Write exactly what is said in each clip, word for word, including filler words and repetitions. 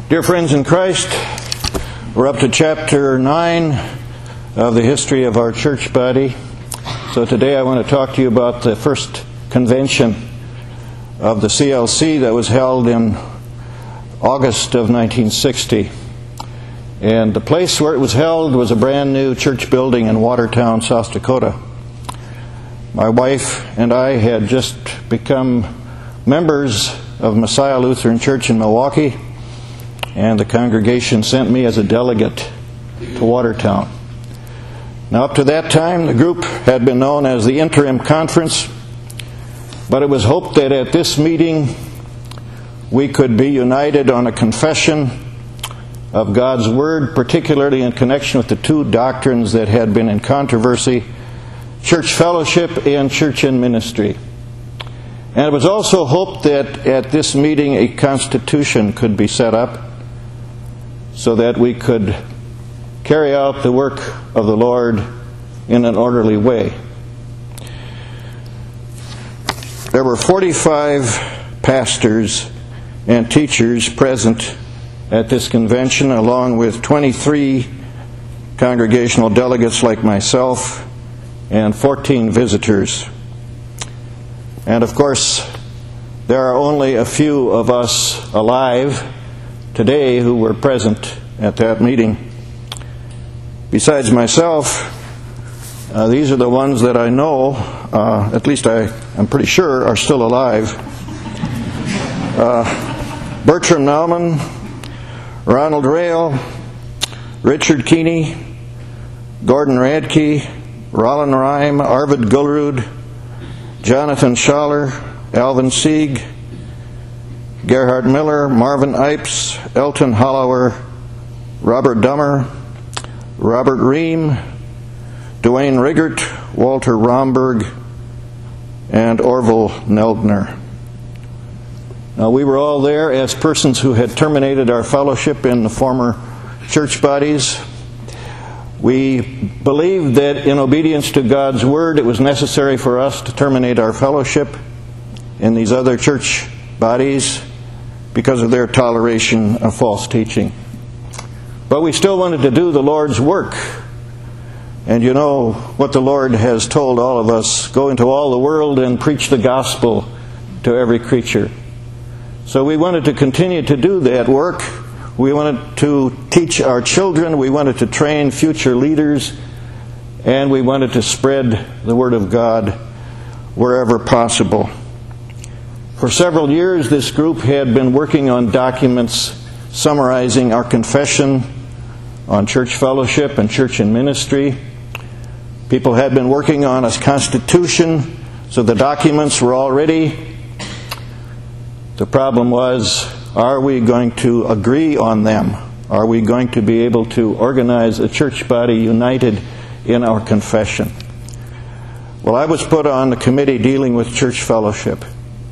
Dear friends in Christ, we're up to chapter nine of the history of our church body. So today I want to talk to you about the first convention of the C L C that was held in August of nineteen sixty. And the place where it was held was a brand new church building in Watertown, South Dakota. My wife and I had just become members of Messiah Lutheran Church in Milwaukee, and the congregation sent me as a delegate to Watertown. Now, up to that time, the group had been known as the Interim Conference, but it was hoped that at this meeting we could be united on a confession of God's Word, particularly in connection with the two doctrines that had been in controversy, church fellowship and church and ministry. And it was also hoped that at this meeting a constitution could be set up so that we could carry out the work of the Lord in an orderly way. There were forty-five pastors and teachers present at this convention, along with twenty-three congregational delegates like myself and fourteen visitors. And of course, there are only a few of us alive today who were present at that meeting. Besides myself, uh, these are the ones that I know, uh, at least I, I'm pretty sure, are still alive. Uh, Bertram Nauman, Ronald Rail, Richard Keeney, Gordon Radke, Roland Rhyme, Arvid Gullerud, Jonathan Schaller, Alvin Sieg, Gerhard Miller, Marvin Ipes, Elton Hollower, Robert Dummer, Robert Ream, Dwayne Riggert, Walter Romberg, and Orville Neldner. Now, we were all there as persons who had terminated our fellowship in the former church bodies. We believed that in obedience to God's Word, it was necessary for us to terminate our fellowship in these other church bodies because of their toleration of false teaching. But we still wanted to do the Lord's work. And you know what the Lord has told all of us: go into all the world and preach the gospel to every creature. So we wanted to continue to do that work. We wanted to teach our children. We wanted to train future leaders. And we wanted to spread the Word of God wherever possible. For several years, this group had been working on documents summarizing our confession on church fellowship and church and ministry. People had been working on a constitution, so the documents were all ready. The problem was, are we going to agree on them? Are we going to be able to organize a church body united in our confession? Well, I was put on the committee dealing with church fellowship,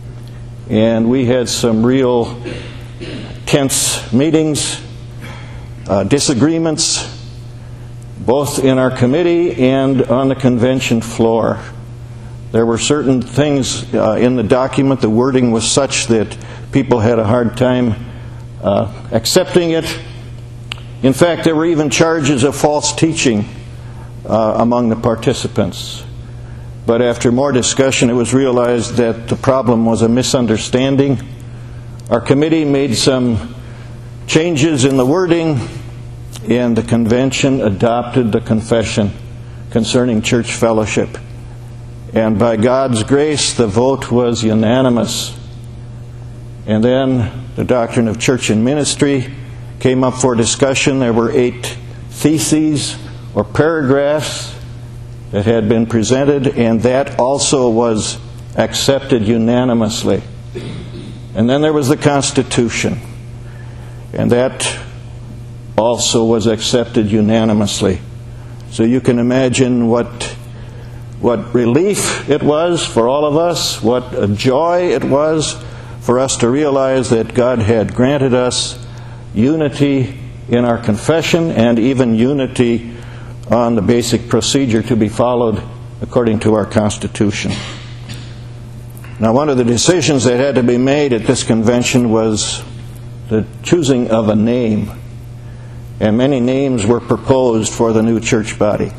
and we had some real tense meetings, uh, disagreements, both in our committee and on the convention floor. There were certain things uh, in the document, the wording was such that people had a hard time uh, accepting it. In fact, there were even charges of false teaching uh, among the participants. But after more discussion, it was realized that the problem was a misunderstanding. Our committee made some changes in the wording, and the convention adopted the confession concerning church fellowship. And by God's grace, the vote was unanimous. And then the doctrine of church and ministry came up for discussion. There were eight theses or paragraphs that had been presented, and that also was accepted unanimously. And then there was the Constitution, and that also was accepted unanimously. So you can imagine what what relief it was for all of us, what a joy it was for us to realize that God had granted us unity in our confession and even unity on the basic procedure to be followed according to our Constitution. Now, one of the decisions that had to be made at this convention was the choosing of a name. And many names were proposed for the new church body.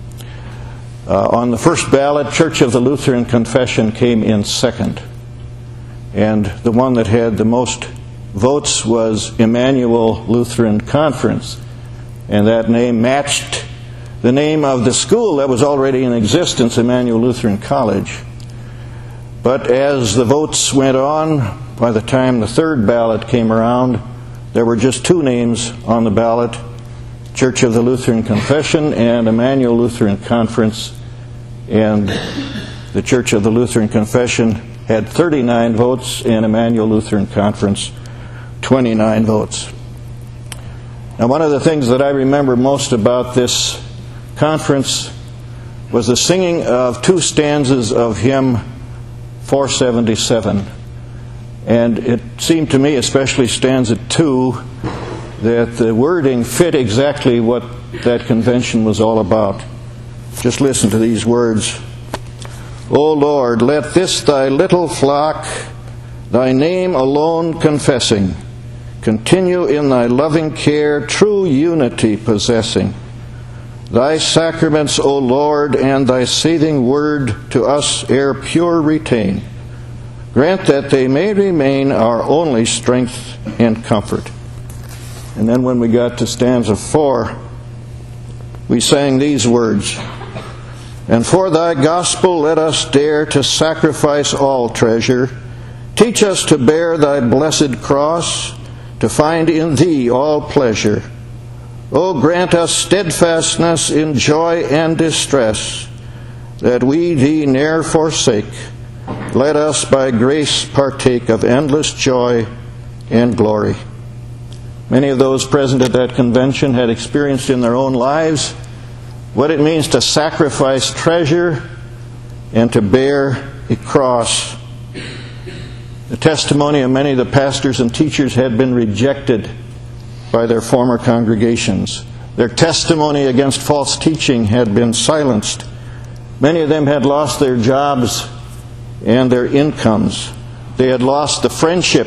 Uh, on the first ballot, Church of the Lutheran Confession came in second. And the one that had the most votes was Emmanuel Lutheran Conference. And that name matched the name of the school that was already in existence, Emmanuel Lutheran College. But as the votes went on, by the time the third ballot came around, there were just two names on the ballot, Church of the Lutheran Confession and Emmanuel Lutheran Conference. And the Church of the Lutheran Confession had thirty-nine votes and Emmanuel Lutheran Conference twenty-nine votes. Now, one of the things that I remember most about this conference was the singing of two stanzas of hymn four seventy-seven. And it seemed to me, especially stanza two, that the wording fit exactly what that convention was all about. Just listen to these words. O Lord, let this thy little flock, thy name alone confessing, continue in thy loving care, true unity possessing. Thy sacraments, O Lord, and thy saving word to us ere pure retain. Grant that they may remain our only strength and comfort. And then when we got to stanza four, we sang these words. And for thy gospel let us dare to sacrifice all treasure. Teach us to bear thy blessed cross, to find in thee all pleasure. O grant us steadfastness in joy and distress, that we thee ne'er forsake. Let us by grace partake of endless joy and glory. Many of those present at that convention had experienced in their own lives what it means to sacrifice treasure and to bear a cross. The testimony of many of the pastors and teachers had been rejected by their former congregations. Their testimony against false teaching had been silenced. Many of them had lost their jobs and their incomes. They had lost the friendship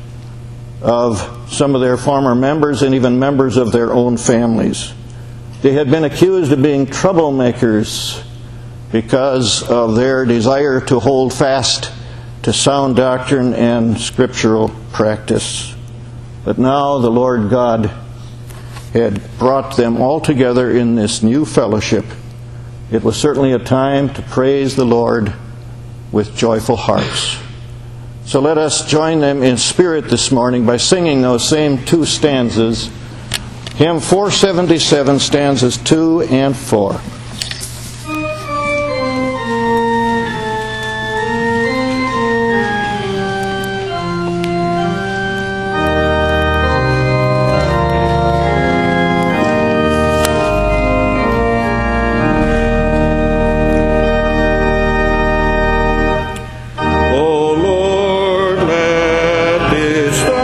of some of their former members and even members of their own families. They had been accused of being troublemakers because of their desire to hold fast to sound doctrine and scriptural practice. But now the Lord God had brought them all together in this new fellowship. It was certainly a time to praise the Lord with joyful hearts. So let us join them in spirit this morning by singing those same two stanzas. Hymn four seventy-seven, stanzas two and four. O Lord, let this